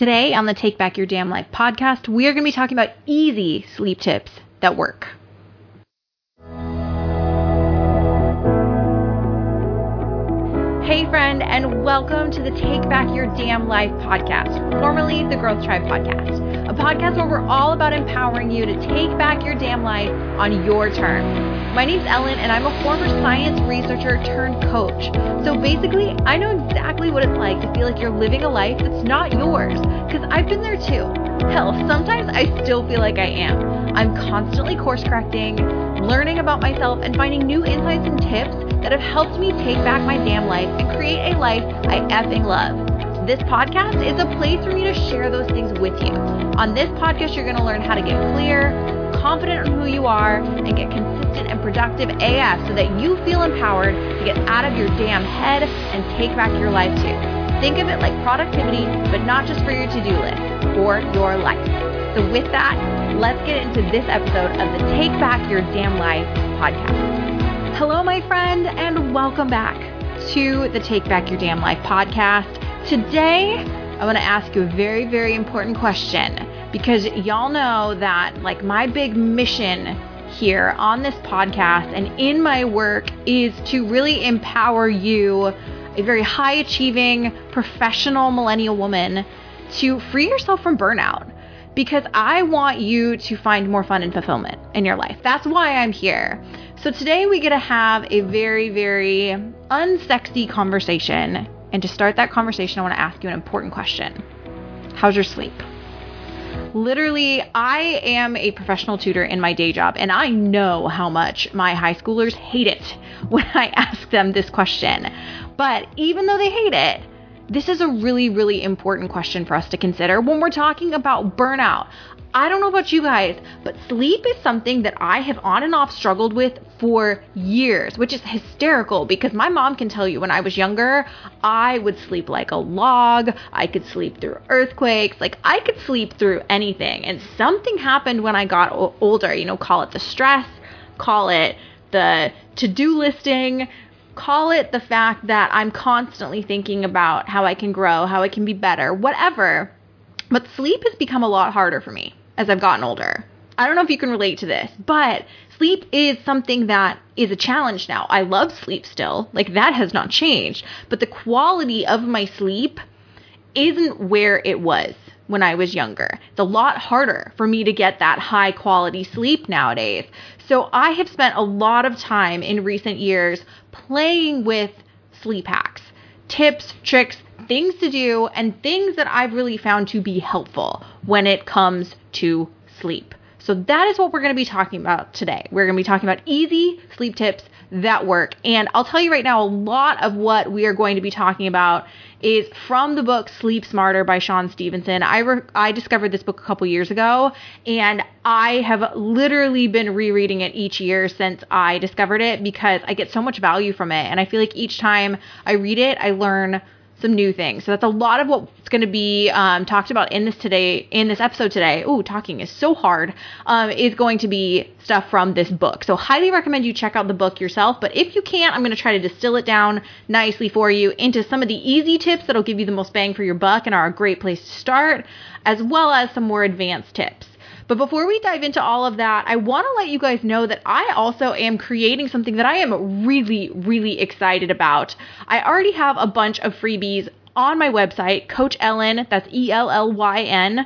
Today on the Take Back Your Damn Life podcast, we are going to be talking about easy sleep tips that work. Hey friend, and welcome to the Take Back Your Damn Life podcast, formerly the Growth Tribe podcast, a podcast where we're all about empowering you to take back your damn life on your terms. My name's Ellen, and I'm a former science researcher turned coach. So basically, I know exactly what it's like to feel like you're living a life that's not yours, because I've been there too. Hell, sometimes I still feel like I am. I'm constantly course correcting, learning about myself, and finding new insights and tips that have helped me take back my damn life and create a life I effing love. This podcast is a place for me to share those things with you. On this podcast, you're going to learn how to get clear, confident in who you are, and get consistent and productive AF so that you feel empowered to get out of your damn head and take back your life too. Think of it like productivity, but not just for your to-do list, for your life. So with that, let's get into this episode of the Take Back Your Damn Life podcast. Hello, my friend, and welcome back to the Take Back Your Damn Life podcast. Today, I want to ask you a very, very important question, because y'all know that my big mission here on this podcast and in my work is to really empower you, a very high achieving professional millennial woman, to free yourself from burnout. Because I want you to find more fun and fulfillment in your life. That's why I'm here. So today we get to have a very, very unsexy conversation. And to start that conversation, I want to ask you an important question. How's your sleep? Literally, I am a professional tutor in my day job, and I know how much my high schoolers hate it when I ask them this question. But even though they hate it, this is a really, really important question for us to consider when we're talking about burnout. I don't know about you guys, but sleep is something that I have on and off struggled with for years, which is hysterical because my mom can tell you when I was younger, I would sleep like a log. I could sleep through earthquakes. I could sleep through anything. And something happened when I got older, call it the stress, call it the to-do listing, call it the fact that I'm constantly thinking about how I can grow, how I can be better, whatever. But sleep has become a lot harder for me as I've gotten older. I don't know if you can relate to this, but sleep is something that is a challenge now. I love sleep still. That has not changed. But the quality of my sleep isn't where it was when I was younger. It's a lot harder for me to get that high quality sleep nowadays. So I have spent a lot of time in recent years playing with sleep hacks, tips, tricks, things to do, and things that I've really found to be helpful when it comes to sleep. So that is what we're going to be talking about today. We're going to be talking about easy sleep tips that work. And I'll tell you right now, a lot of what we are going to be talking about is from the book Sleep Smarter by Shawn Stevenson. I discovered this book a couple years ago, and I have literally been rereading it each year since I discovered it because I get so much value from it. And I feel like each time I read it, I learn some new things. So that's a lot of what's going to be talked about in this episode today. Ooh, talking is so hard. Is going to be stuff from this book. So highly recommend you check out the book yourself. But if you can't, I'm going to try to distill it down nicely for you into some of the easy tips that'll give you the most bang for your buck and are a great place to start, as well as some more advanced tips. But before we dive into all of that, I want to let you guys know that I also am creating something that I am really, really excited about. I already have a bunch of freebies on my website, Coach Ellen, that's ELLYN,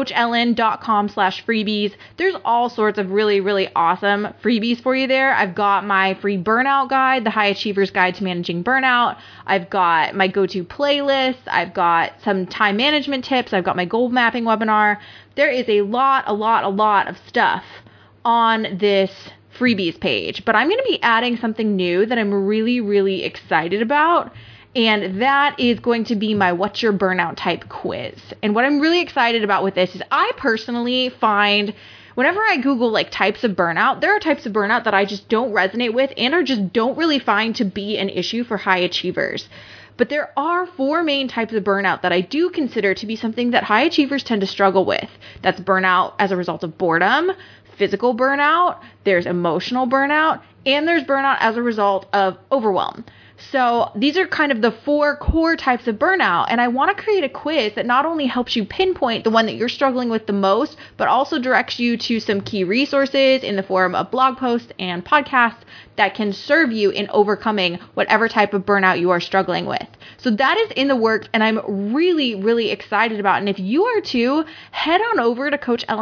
CoachEllen.com/freebies. There's all sorts of really, really awesome freebies for you there. I've got my free burnout guide, the High Achievers Guide to Managing Burnout. I've got my go-to playlist. I've got some time management tips. I've got my goal mapping webinar. There is a lot of stuff on this freebies page, but I'm going to be adding something new that I'm really, really excited about. And that is going to be my What's Your Burnout Type quiz. And what I'm really excited about with this is I personally find whenever I Google types of burnout, there are types of burnout that I just don't resonate with and or just don't really find to be an issue for high achievers. But there are 4 main types of burnout that I do consider to be something that high achievers tend to struggle with. That's burnout as a result of boredom, physical burnout, there's emotional burnout, and there's burnout as a result of overwhelm. So these are kind of the 4 core types of burnout. And I want to create a quiz that not only helps you pinpoint the one that you're struggling with the most, but also directs you to some key resources in the form of blog posts and podcasts that can serve you in overcoming whatever type of burnout you are struggling with. So that is in the works, and I'm really, really excited about it. And if you are too, head on over to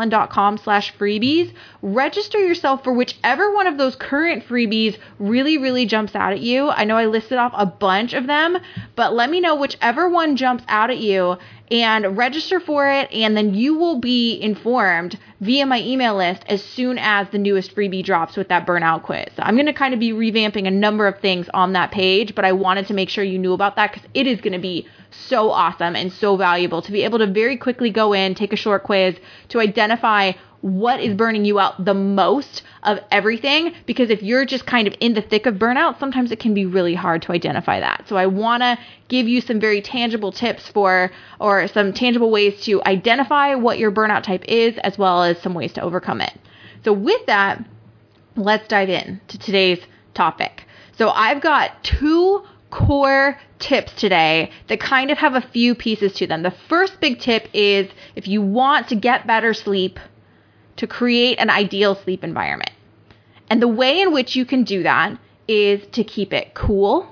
coachellen.com/freebies, register yourself for whichever one of those current freebies really, really jumps out at you. I know I listed off a bunch of them, but let me know whichever one jumps out at you and register for it, and then you will be informed via my email list as soon as the newest freebie drops with that burnout quiz. So I'm going to kind of be revamping a number of things on that page, but I wanted to make sure you knew about that because it is going to be so awesome and so valuable to be able to very quickly go in, take a short quiz to identify what is burning you out the most of everything, because if you're just kind of in the thick of burnout, sometimes it can be really hard to identify that. So I want to give you some very tangible tips or some tangible ways to identify what your burnout type is, as well as some ways to overcome it. So with that, let's dive in to today's topic. So I've got 2 core tips today that kind of have a few pieces to them. The first big tip is, if you want to get better sleep, to create an ideal sleep environment. And the way in which you can do that is to keep it cool,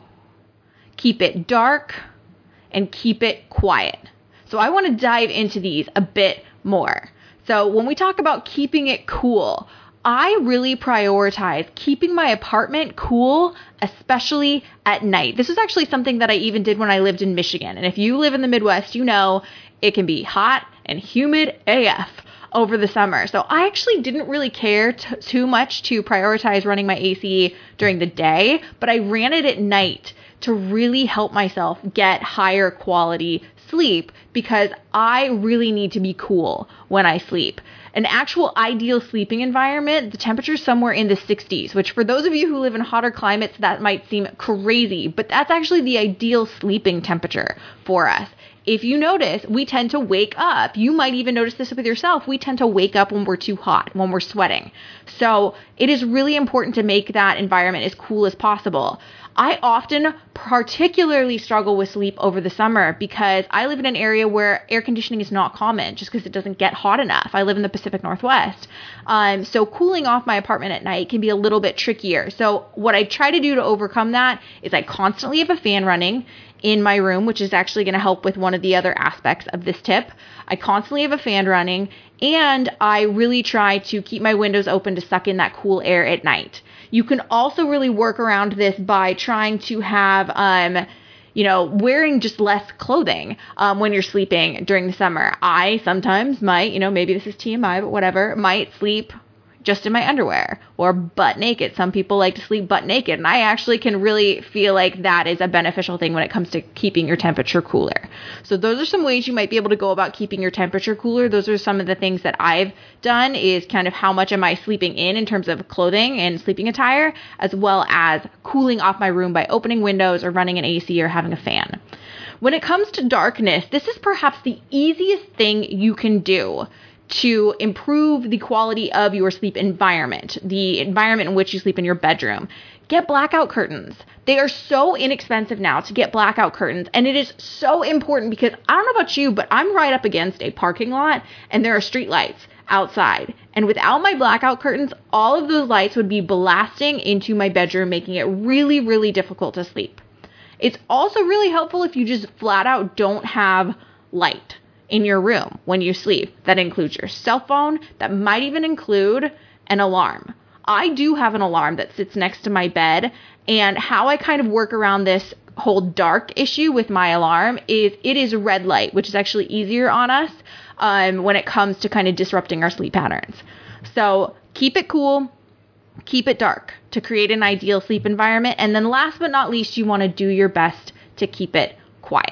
keep it dark, and keep it quiet. So I want to dive into these a bit more. So when we talk about keeping it cool, I really prioritize keeping my apartment cool, especially at night. This is actually something that I even did when I lived in Michigan. And if you live in the Midwest, you know it can be hot and humid AF over the summer. So I actually didn't really care too much to prioritize running my AC during the day, but I ran it at night to really help myself get higher quality sleep, because I really need to be cool when I sleep. An actual ideal sleeping environment, the temperature is somewhere in the 60s, which for those of you who live in hotter climates, that might seem crazy, but that's actually the ideal sleeping temperature for us. If you notice, we tend to wake up. You might even notice this with yourself. We tend to wake up when we're too hot, when we're sweating. So it is really important to make that environment as cool as possible. I often particularly struggle with sleep over the summer because I live in an area where air conditioning is not common, just because it doesn't get hot enough. I live in the Pacific Northwest. So cooling off my apartment at night can be a little bit trickier. So what I try to do to overcome that is I constantly have a fan running in my room, which is actually going to help with one of the other aspects of this tip. I constantly have a fan running, and I really try to keep my windows open to suck in that cool air at night. You can also really work around this by trying to have, wearing just less clothing when you're sleeping during the summer. I sometimes might, maybe this is TMI, but whatever, might sleep just in my underwear or butt naked. Some people like to sleep butt naked, and I actually can really feel like that is a beneficial thing when it comes to keeping your temperature cooler. So those are some ways you might be able to go about keeping your temperature cooler. Those are some of the things that I've done, is kind of how much am I sleeping in terms of clothing and sleeping attire, as well as cooling off my room by opening windows or running an AC or having a fan. When it comes to darkness, this is perhaps the easiest thing you can do to improve the quality of your sleep environment, the environment in which you sleep in your bedroom. Get blackout curtains. They are so inexpensive now to get blackout curtains, and it is so important because I don't know about you, but I'm right up against a parking lot and there are street lights outside. And without my blackout curtains, all of those lights would be blasting into my bedroom, making it really, really difficult to sleep. It's also really helpful if you just flat out don't have light in your room when you sleep. That includes your cell phone. That might even include an alarm. I do have an alarm that sits next to my bed, and how I kind of work around this whole dark issue with my alarm is it is red light, which is actually easier on us when it comes to kind of disrupting our sleep patterns. So keep it cool, keep it dark to create an ideal sleep environment. And then last but not least, you want to do your best to keep it quiet.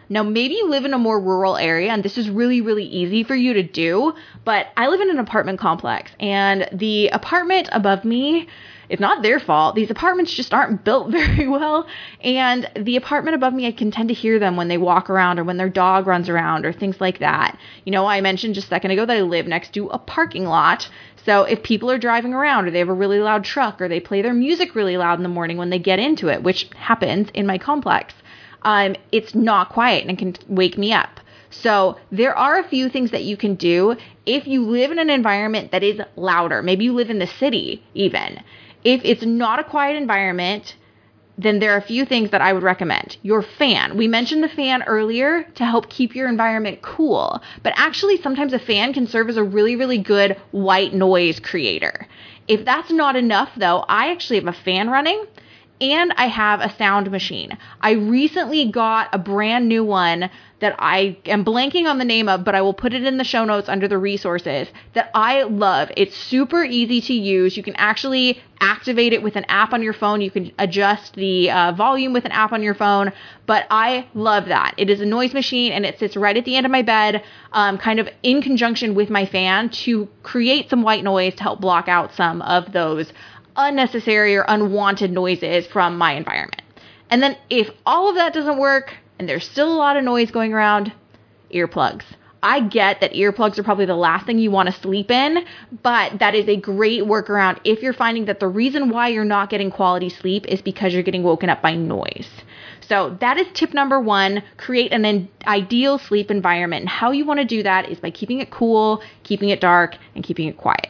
Now, maybe you live in a more rural area and this is really, really easy for you to do, but I live in an apartment complex and the apartment above me, it's not their fault. These apartments just aren't built very well. And the apartment above me, I can tend to hear them when they walk around or when their dog runs around or things like that. You know, I mentioned just a second ago that I live next to a parking lot. So if people are driving around or they have a really loud truck or they play their music really loud in the morning when they get into it, which happens in my complex, it's not quiet and can wake me up. So there are a few things that you can do if you live in an environment that is louder. Maybe you live in the city even. If it's not a quiet environment, then there are a few things that I would recommend. Your fan. We mentioned the fan earlier to help keep your environment cool, but actually sometimes a fan can serve as a really, really good white noise creator. If that's not enough though, I actually have a fan running and I have a sound machine. I recently got a brand new one that I am blanking on the name of, but I will put it in the show notes under the resources that I love. It's super easy to use. You can actually activate it with an app on your phone. You can adjust the volume with an app on your phone, but I love that. It is a noise machine and it sits right at the end of my bed, kind of in conjunction with my fan to create some white noise to help block out some of those unnecessary or unwanted noises from my environment. And then if all of that doesn't work and there's still a lot of noise going around, earplugs. I get that earplugs are probably the last thing you want to sleep in, but that is a great workaround if you're finding that the reason why you're not getting quality sleep is because you're getting woken up by noise. So that is tip number 1, create an ideal sleep environment. And how you want to do that is by keeping it cool, keeping it dark, and keeping it quiet.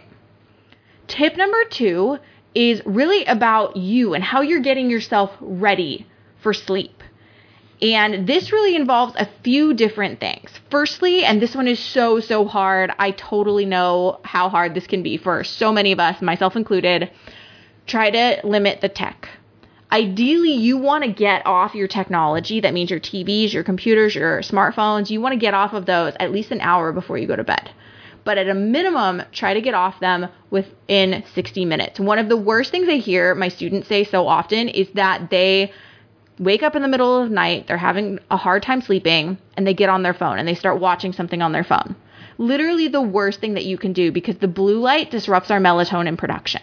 Tip number 2 is really about you and how you're getting yourself ready for sleep. And this really involves a few different things. Firstly, and this one is so hard. I totally know how hard this can be for so many of us, myself included. Try to limit the tech. Ideally, you want to get off your technology. That means your TVs, your computers, your smartphones. You want to get off of those at least an hour before you go to bed. But at a minimum, try to get off them within 60 minutes. One of the worst things I hear my students say so often is that they wake up in the middle of the night, they're having a hard time sleeping, and they get on their phone and they start watching something on their phone. Literally the worst thing that you can do because the blue light disrupts our melatonin production.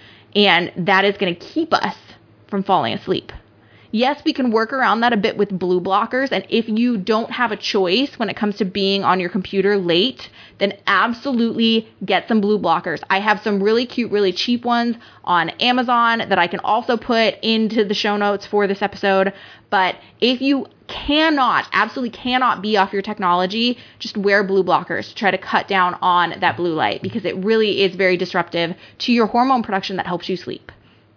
And that is going to keep us from falling asleep. Yes, we can work around that a bit with blue blockers. And if you don't have a choice when it comes to being on your computer late, then absolutely get some blue blockers. I have some really cute, really cheap ones on Amazon that I can also put into the show notes for this episode. But if you absolutely cannot be off your technology, just wear blue blockers to try to cut down on that blue light because it really is very disruptive to your hormone production that helps you sleep.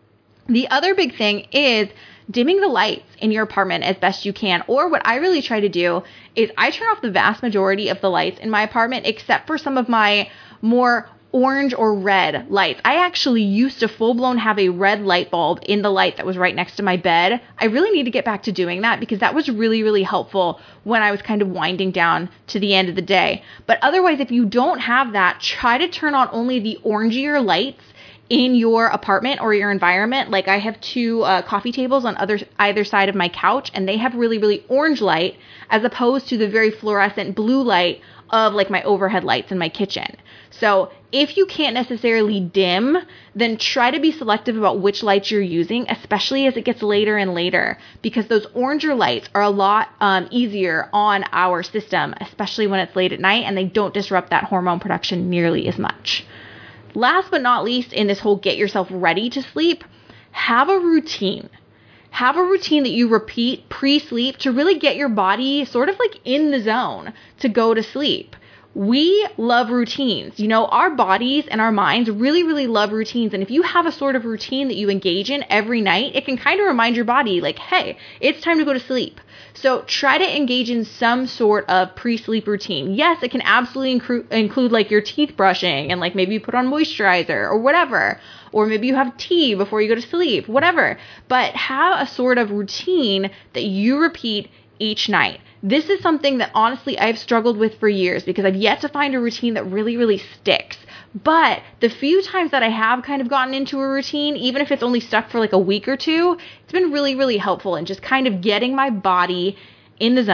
The other big thing is dimming the lights in your apartment as best you can. Or what I really try to do is I turn off the vast majority of the lights in my apartment, except for some of my more orange or red lights. I actually used to full-blown have a red light bulb in the light that was right next to my bed. I really need to get back to doing that because that was really, really helpful when I was kind of winding down to the end of the day. But otherwise, if you don't have that, try to turn on only the orangier lights in your apartment or your environment. Like I have 2 coffee tables on either side of my couch, and they have really, really orange light as opposed to the very fluorescent blue light of like my overhead lights in my kitchen. So if you can't necessarily dim, then try to be selective about which lights you're using, especially as it gets later and later, because those oranger lights are a lot easier on our system, especially when it's late at night, and they don't disrupt that hormone production nearly as much. Last but not least, in this whole get yourself ready to sleep, have a routine. Have a routine that you repeat pre-sleep to really get your body sort of like in the zone to go to sleep. We love routines. You know, our bodies and our minds really, really love routines. And if you have a sort of routine that you engage in every night, it can kind of remind your body like, hey, it's time to go to sleep. So try to engage in some sort of pre-sleep routine. Yes, it can absolutely include like your teeth brushing and like maybe you put on moisturizer or whatever. Or maybe you have tea before you go to sleep, whatever. But have a sort of routine that you repeat each night. This is something that honestly I've struggled with for years because I've yet to find a routine that really, really sticks. But the few times that I have kind of gotten into a routine, even if it's only stuck for like a week or two, it's been really, really helpful in just kind of getting my body in the zone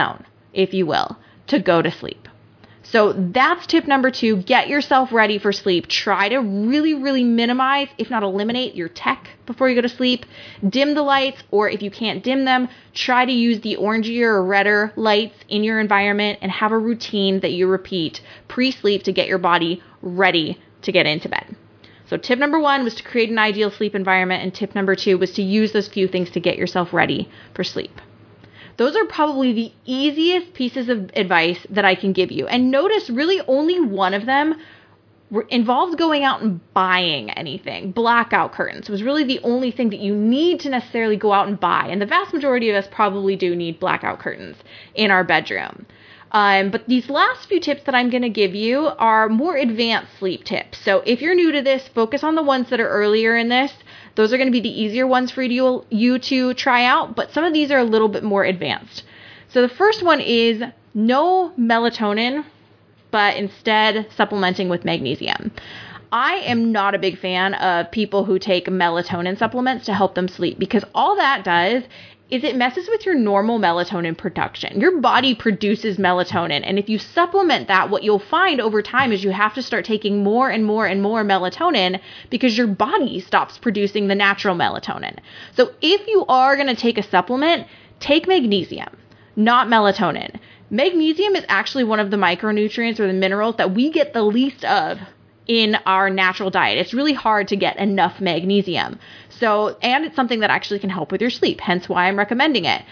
if you will, to go to sleep. So that's tip number 2. Get yourself ready for sleep. Try to really, really minimize, if not eliminate, your tech before you go to sleep. Dim the lights, or if you can't dim them, try to use the orangier or redder lights in your environment and have a routine that you repeat pre-sleep to get your body ready to get into bed. So tip number 1 was to create an ideal sleep environment, and tip number 2 was to use those few things to get yourself ready for sleep. Those are probably the easiest pieces of advice that I can give you. And notice really only one of them involved going out and buying anything. Blackout curtains was really the only thing that you need to necessarily go out and buy. And the vast majority of us probably do need blackout curtains in our bedroom. But these last few tips that I'm going to give you are more advanced sleep tips. So if you're new to this, focus on the ones that are earlier in this. Those are going to be the easier ones for you to try out, but some of these are a little bit more advanced. So the first one is no melatonin, but instead supplementing with magnesium. I am not a big fan of people who take melatonin supplements to help them sleep, because all that does is it messes with your normal melatonin production. Your body produces melatonin, and if you supplement that, what you'll find over time is you have to start taking more and more and more melatonin because your body stops producing the natural melatonin. So if you are going to take a supplement, take magnesium, not melatonin. Magnesium is actually one of the micronutrients or the minerals that we get the least of in our natural diet. It's really hard to get enough magnesium. And it's something that actually can help with your sleep, hence why I'm recommending it.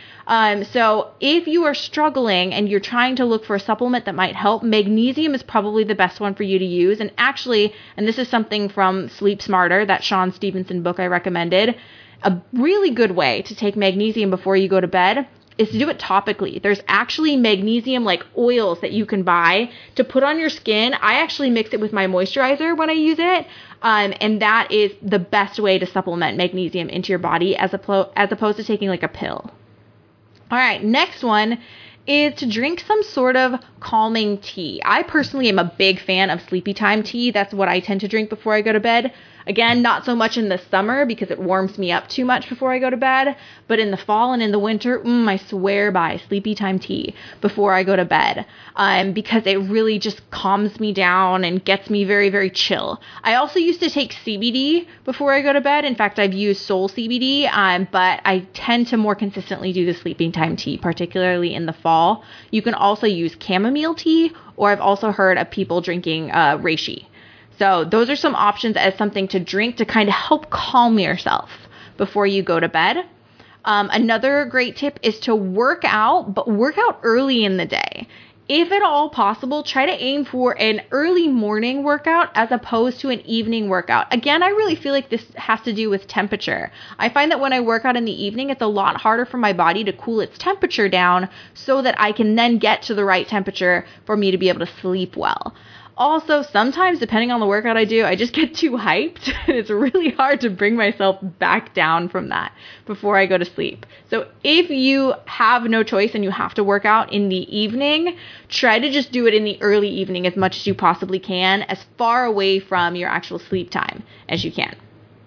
So if you are struggling and you're trying to look for a supplement that might help, magnesium is probably the best one for you to use. And actually, and this is something from Sleep Smarter, that Sean Stevenson book I recommended, a really good way to take magnesium before you go to bed is to do it topically. There's actually magnesium like oils that you can buy to put on your skin. I actually mix it with my moisturizer when I use it. And that is the best way to supplement magnesium into your body as opposed to taking like a pill. All right, next one is to drink some sort of calming tea. I personally am a big fan of sleepy time tea. That's what I tend to drink before I go to bed. Again, not so much in the summer because it warms me up too much before I go to bed, but in the fall and in the winter, I swear by sleepy time tea before I go to bed, because it really just calms me down and gets me very, very chill. I also used to take CBD before I go to bed. In fact, I've used Soul CBD, but I tend to more consistently do the sleeping time tea, particularly in the fall. You can also use chamomile tea, or I've also heard of people drinking reishi. So those are some options as something to drink to kind of help calm yourself before you go to bed. Another great tip is to work out, but work out early in the day. If at all possible, try to aim for an early morning workout as opposed to an evening workout. Again, I really feel like this has to do with temperature. I find that when I work out in the evening, it's a lot harder for my body to cool its temperature down so that I can then get to the right temperature for me to be able to sleep well. Also, sometimes, depending on the workout I do, I just get too hyped. It's really hard to bring myself back down from that before I go to sleep. So if you have no choice and you have to work out in the evening, try to just do it in the early evening as much as you possibly can, as far away from your actual sleep time as you can.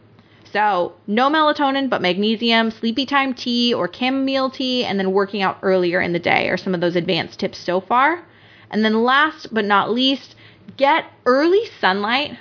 So no melatonin, but magnesium, sleepy time tea or chamomile tea, and then working out earlier in the day are some of those advanced tips so far. And then last but not least, get early sunlight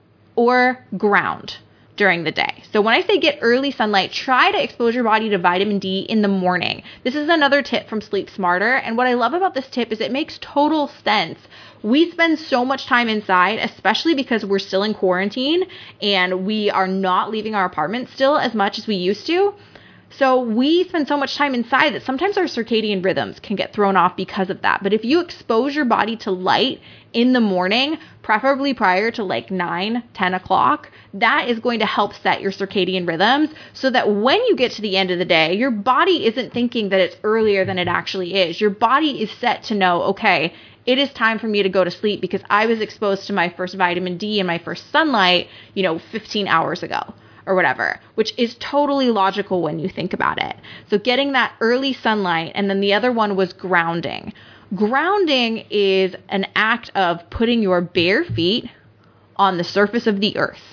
or ground during the day. So when I say get early sunlight, try to expose your body to vitamin D in the morning. This is another tip from Sleep Smarter. And what I love about this tip is it makes total sense. We spend so much time inside, especially because we're still in quarantine and we are not leaving our apartment still as much as we used to. So we spend so much time inside that sometimes our circadian rhythms can get thrown off because of that. But if you expose your body to light in the morning, preferably prior to like 9, 10 o'clock, that is going to help set your circadian rhythms so that when you get to the end of the day, your body isn't thinking that it's earlier than it actually is. Your body is set to know, okay, it is time for me to go to sleep because I was exposed to my first vitamin D and my first sunlight, 15 hours ago. Or whatever, which is totally logical when you think about it. So getting that early sunlight, and then the other one was grounding. Grounding is an act of putting your bare feet on the surface of the earth.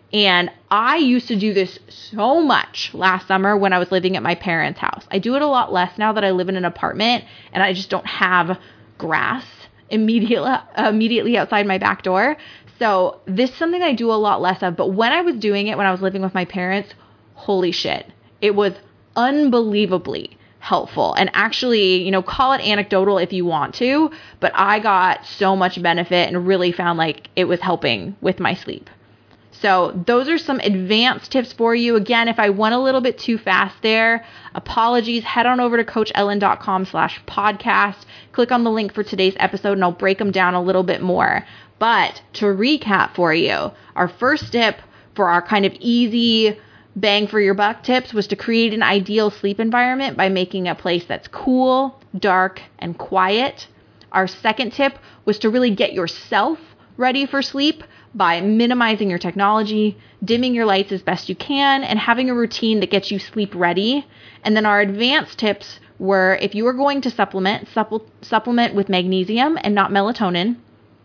And I used to do this so much last summer when I was living at my parents' house. I do it a lot less now that I live in an apartment and I just don't have grass immediately outside my back door. So this is something I do a lot less of. But when I was doing it, when I was living with my parents, holy shit, it was unbelievably helpful. And actually, call it anecdotal if you want to, but I got so much benefit and really found like it was helping with my sleep. So those are some advanced tips for you. Again, if I went a little bit too fast there, apologies. Head on over to coachellen.com/podcast. Click on the link for today's episode and I'll break them down a little bit more. But to recap for you, our first tip for our kind of easy bang for your buck tips was to create an ideal sleep environment by making a place that's cool, dark, and quiet. Our second tip was to really get yourself ready for sleep by minimizing your technology, dimming your lights as best you can, and having a routine that gets you sleep ready. And then our advanced tips were, if you are going to supplement with magnesium and not melatonin.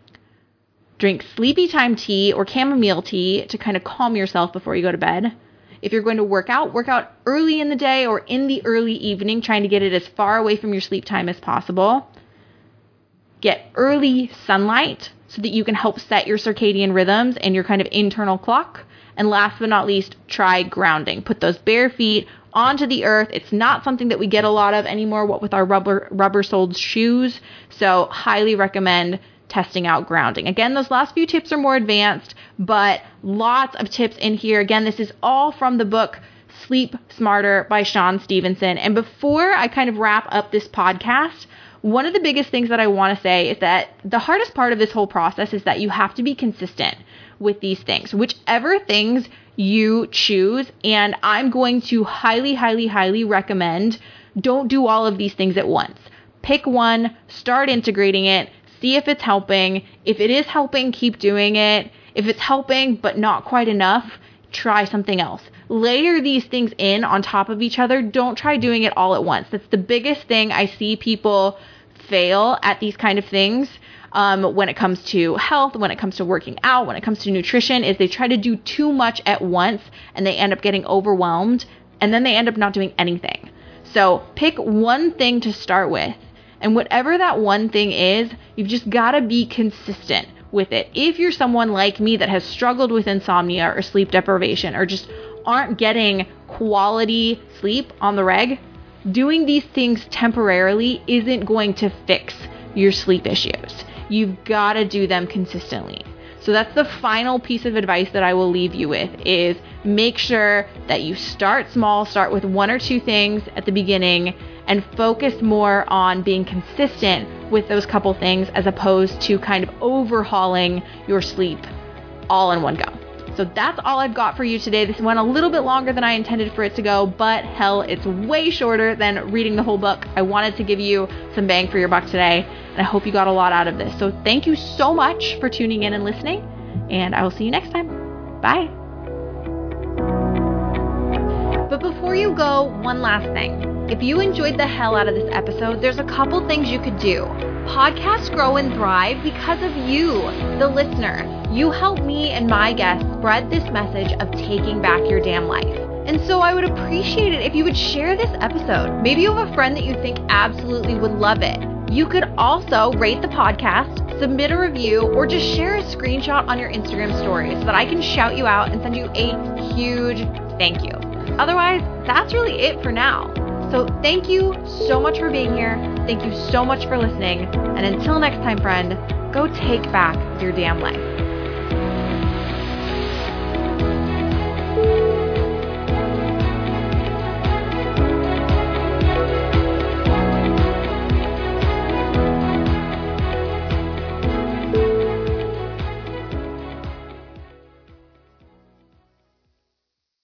Drink sleepy time tea or chamomile tea to kind of calm yourself before you go to bed. If you're going to work out early in the day or in the early evening, trying to get it as far away from your sleep time as possible. Get early sunlight so that you can help set your circadian rhythms and your kind of internal clock. And last but not least, try grounding. Put those bare feet onto the earth. It's not something that we get a lot of anymore, what with our rubber-soled shoes. So highly recommend testing out grounding. Again, those last few tips are more advanced, but lots of tips in here. Again, this is all from the book Sleep Smarter by Shawn Stevenson. And before I kind of wrap up this podcast, one of the biggest things that I want to say is that the hardest part of this whole process is that you have to be consistent with these things, whichever things you choose. And I'm going to highly, highly, highly recommend don't do all of these things at once. Pick one, start integrating it, see if it's helping. If it is helping, keep doing it. If it's helping but not quite enough, try something else. Layer these things in on top of each other. Don't try doing it all at once. That's the biggest thing I see people fail at these kind of things when it comes to health, when it comes to working out, when it comes to nutrition, is they try to do too much at once and they end up getting overwhelmed and then they end up not doing anything. So pick one thing to start with, and whatever that one thing is, you've just got to be consistent with it. If you're someone like me that has struggled with insomnia or sleep deprivation or just aren't getting quality sleep on the reg, doing these things temporarily isn't going to fix your sleep issues. You've got to do them consistently. So that's the final piece of advice that I will leave you with, is make sure that you start small, start with one or two things at the beginning, and focus more on being consistent with those couple things as opposed to kind of overhauling your sleep all in one go. So that's all I've got for you today. This went a little bit longer than I intended for it to go, but hell, it's way shorter than reading the whole book. I wanted to give you some bang for your buck today, and I hope you got a lot out of this. So thank you so much for tuning in and listening, and I will see you next time. Bye. But before you go, one last thing. If you enjoyed the hell out of this episode, there's a couple things you could do. Podcasts grow and thrive because of you, the listener. You help me and my guests spread this message of taking back your damn life. And so I would appreciate it if you would share this episode. Maybe you have a friend that you think absolutely would love it. You could also rate the podcast, submit a review, or just share a screenshot on your Instagram story so that I can shout you out and send you a huge thank you. Otherwise, that's really it for now. So thank you so much for being here. Thank you so much for listening. And until next time, friend, go take back your damn life.